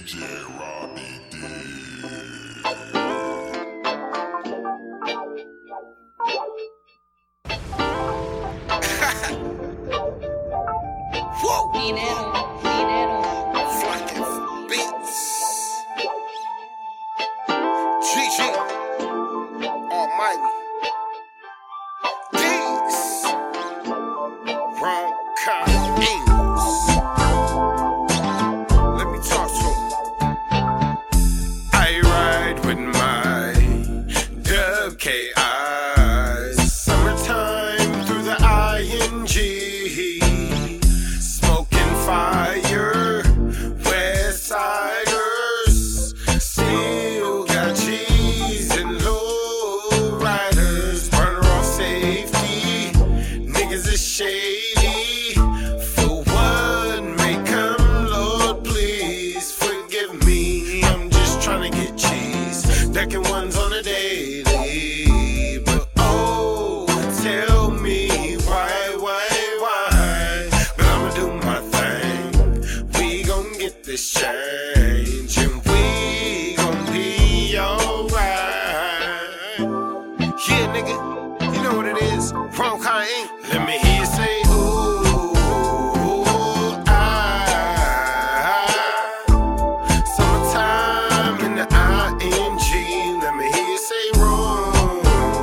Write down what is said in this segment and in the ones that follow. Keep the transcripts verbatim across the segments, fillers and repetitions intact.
J Robbie D. Whoa! Dinero, dinero. Flying beats. G G. Almighty. These. Wrong kind ings. Let me talk to him. I ride with my W K Is. Summertime through the I N G. Smoking fire, West Siders. Still got cheese and low riders. Burner off safety, niggas is shady. For what may come, Lord, please forgive me. I'm just trying to get cheese, decking ones on a daily. But oh, tell me why, why, why? But I'ma do my thing. We gon' get this change, and we gon' be alright. Yeah, nigga, you know what it is. Wrong kind ink. Let me hear you say, ooh, I. Summertime in the I N G. Let me hear you say, wrong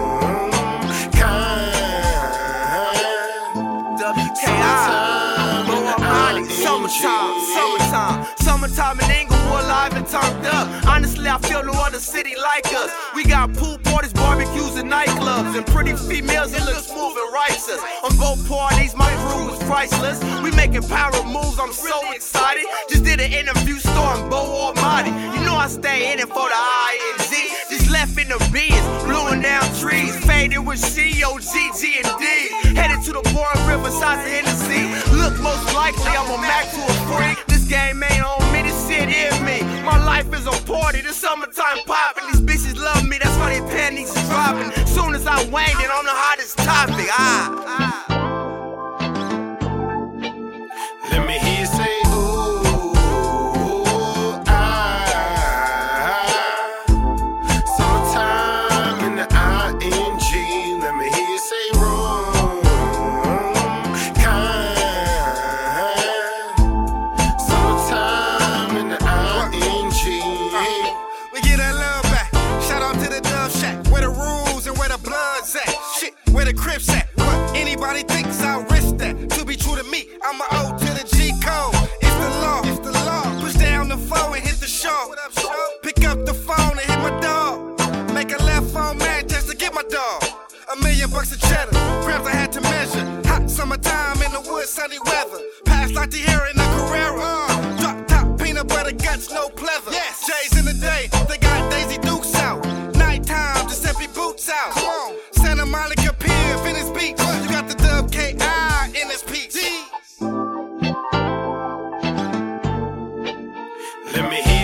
kind. W K I, Lower Mighty, summertime, summertime, summertime in Inglewood, live and turned up. Honestly, I feel no other city like us. We got pool parties, barbecues, and nightclubs, and pretty females that look smooth and righteous. On both parties, my crew is priceless. We making power moves, I'm so excited. Just did an interview starring Bo Almighty. You know I stay in it for the I N G. Just left in the beans, blowing down trees, faded with C O G G and D. Headed to the Boring River, sides of Hennessy. Look, most likely I'm a Mac to a freak. This game ain't on me, this shit in me. My life is a party, the summertime poppin'. These bitches love me, that's why they panties is dropping. Soon as I waned it on the hottest topic, ah, ah. Let me hear you say, ooh, I. Summertime in the I N G. Let me hear you say, wrong kind. Summertime in the I N G. We get that love back. Shout out to the Dove Shack. Where the rules and where the blood's at. Shit, where the Crips at. What anybody thinks I'll risk that. To be true to me, I'm a O to the G code. It's the law, it's the law. Push down the phone and hit the show. Pick up the phone and hit my dog. Make a left phone match just to get my dog. A million bucks of cheddar, grams I had to measure. Hot summertime in the woods, sunny weather. Pass like the air in a Carrera. Uh, drop top, peanut butter guts, no pleather. Yes. J's in the day, they got Daisy Dukes out. Nighttime, Giuseppe boots out. Come on, Santa Monica Pier, Venice Beach. You got the W K I in this piece. Let me hear